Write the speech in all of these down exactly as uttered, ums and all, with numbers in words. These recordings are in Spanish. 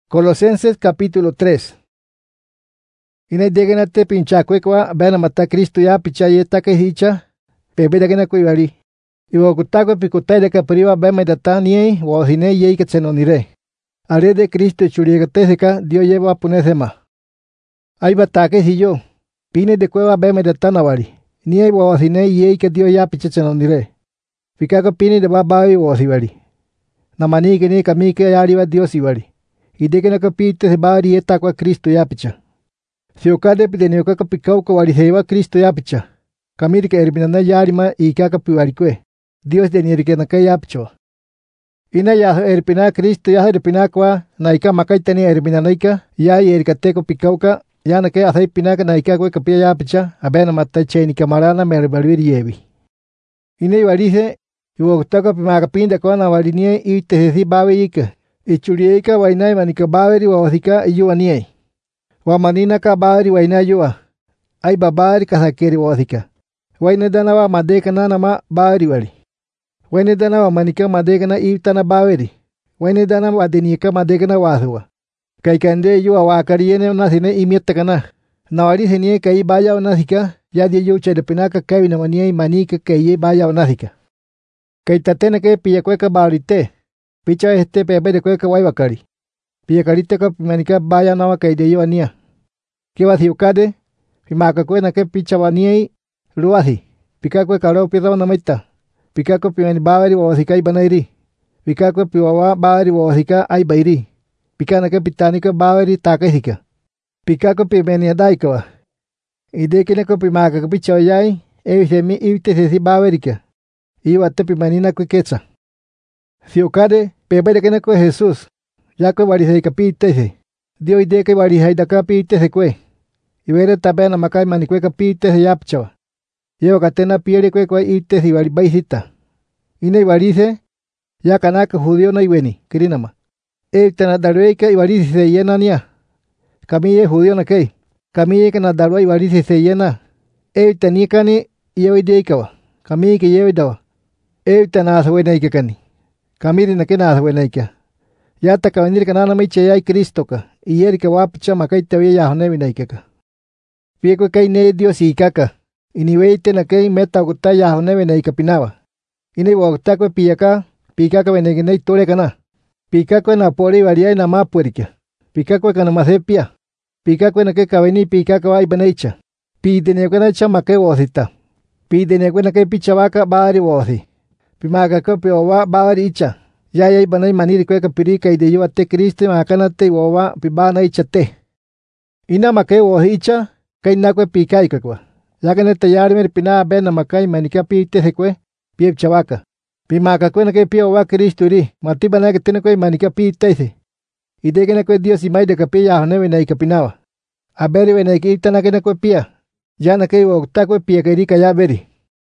Colosenses capítulo tres. Ina degena te pinchakwe kwa bena mata Cristo ya pichayeta que hicha bebe gena ko ibali. Iwo kutakwe pikutai de kapriwa bema data nie wo hine ye que tsenonire. Are de Cristo churiega teseka Dio lleva a punesema. Ay batake si yo. Pine de cueva bema data nawali. Nie wo hine ye que Dio ya pichetsenonire. Pikako pine de babai wo sibali. Namani que ni kami que ya arriba Dios ibali. Y de que no capite se va a rieta con Cristo ya picha. Si o cade pide neo que picao que variseva Cristo ya picha. Camir que erminana ya arima y que acá pivaricue. Dios de ni que na que ya picho. Ina ya erpina Cristo ya erpina qua naika macay tenía erminanaika ya y ercateco picauca ya na que hace pina que naika que capilla ya picha a ver mata che ni camarana me revalvir yevi. Ina ivarice y vos pimaca pinda con la varinie y te decís babeika. Ichurieka wainai manika baweri wawasika iyuanie. Wamanina ka baweri wainai yua. Ai babari kasakeri wawasika. Waine dana wa madeka na nama baweri wali. Waine dana wa manika madeka na iutana baweri. Waine dana wa denieka madeka na wasua. Kaikande yua wakariene nasine imieta kana. Nawari senie kai baya onasika. Yadi yu chedepinaka kawi na manie manika kai baya onasika. Kaitatene ke piyakweka bawarite. Picha este pepe de cueca guay bacari. Pia carita ka pimanica vaya nawa caide yo ania. Que va ciucade, pimaca cuena que picha vaniei, luasi. Picaco caro pirra una maita. Picaco pimani baveri wasica y banairi. Picaco piwawa baveri wasica ay bairi. Picana que pitánica baveri tacaisica. Picaco pimani daikawa. Y de que ne copimaca que picha yai, evisemi ibte sesi baverica. Iba te pimanina cuequetza. Ciucade, pepe de que no es Jesús, ya que varisei capite, Dios de que varisei da capite se cue, y ver tabena macay manicue capite se yapchava. Llevo catena piere que cue ite si varibaisita. Y no varice, ya canaca judío no ibeni, kirinama. E tanadarueca y varice se llena nia. Camille judío na que, camille que nadarua y varice se llena. E tanicani y hoy de icava, camille que lleve dava. E tanasa buena y que cani. Camiri na que nada buena ica. Ya ta cavenir canana me che ay Cristo ka. Y yer que wapicha macay te ya hone vina ica. Pieko kay ne Dios y caca. Y ni veite na que meta guta ya hone vina ica pinaba. Y ni wagta ko piaka, picaca venegene tore cana. Picaco na pori varia na ma puerca. Picaco cana masepia. Picaco na que caveni picaca ay benecha. Pide ne cana chama que wosita. Pide ne cana que pichavaca bari wosi. Pimaga ko piwa bawari icha. Ya ya banay maniri ko ka pirika ide yo ate Cristo makana te wawa pibana icha te. Ina make wo icha kay na ko pikai ka kwa. Ya kana te yar mer pina bena makai manika pi te se kwe pi chavaka. Pimaga ko na ke pi wa Cristo ri mati bana ke tene ko manika pi te se. Ide kana ko Dios imai de kapia hone na ikapinawa. A beri wena ki tana kana ko pia. Ya na ke wo ta ko pia ke ri ka ya beri.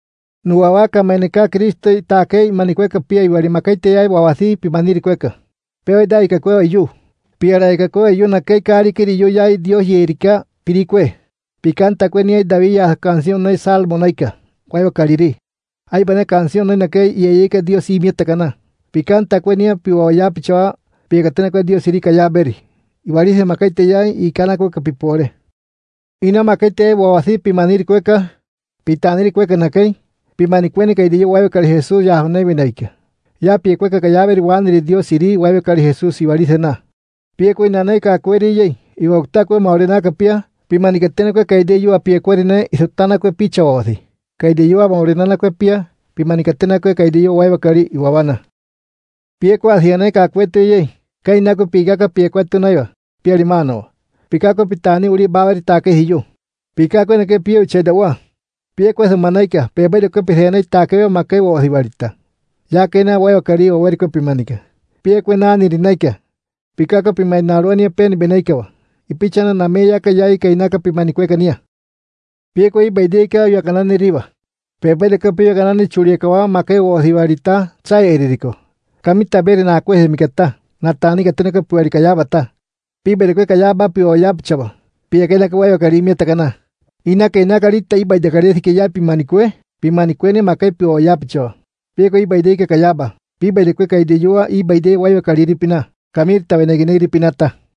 Nuawaka manika Cristo take manicueca pia y varimacaite ay wawasi pimaniri cueca. Pero da ika cueva yu. Piara ika cueva yu na kei cari kiri yu ya Dios y erika piricue. Picanta cue ni davilla canción no es salmo naika. Cueva cariri. Ay bane canción no na kei y eka Dios y mieta cana. Picanta cue ni piwaya pichawa piacatena cue Dios irika ya beri. Y varice macaite ya y cana cueca pipore. Ina macaite wawasi pimaniri cueca. Pitaniri cueca na kei. Pimanicueni que dio hueve cari Jesús ya no venaika. Ya pie cueca que ya ver guandri Dios iri hueve cari Jesús y varice na. Pie cuena neca cueri ye y octa cue maurena capia. Pimanicatene que caide yo a pie cuerine y sotana cue picha osi. Caide yo a maurena cue pia. Pimanicatena que caide yo hueve cari y guabana. Pie cua cianeca cuete ye. Caina cue pigaca pie cueto naiva. Pie hermano. Picaco pitani uri baver taque y yo. Picaco en que pie chedawa. Pie cuesa manaika, pepe de copi se taqueo maqueo osibarita. Ya que na huevo cario o copi manica. Pie cuena ni rinaika. Picaco pimainaruania pen benaikawa. Y pichana na meya que ya y que inaka pimanicueca nia. Pie coi baideca y acanani riba. Pepe de copi acanani churiacawa maqueo osibarita, sai eririco. Camita bere na cuese micata. Natani que tiene que puerica yabata. Pibe de cueca yaba pio yapchaba. Pie que la que huevo carimia tacana. Ina que na carita iba de carece que ya pimanicue, pimanicue ne macay pio yapcho. Pico iba de que callaba, piba de cueca y de yua iba de guayo cariripina, camir tabenegine pinata.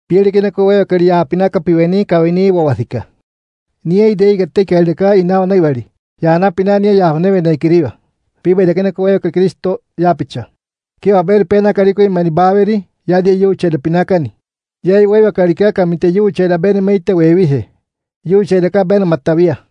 Piere que nako wewe karia pinaka piweni kawini wawasika. Niye idei gate kaldeka inawa naibari. Ya na pinania ya honebe na ikiriba. Pibe de que nako wewe que Cristo ya picha. Que va a ver pena carico y manibaveri ya de yu chele pinakani. Ya wewe karika kamite yu chele bene meite webihe. Yu chele ka bene matavia.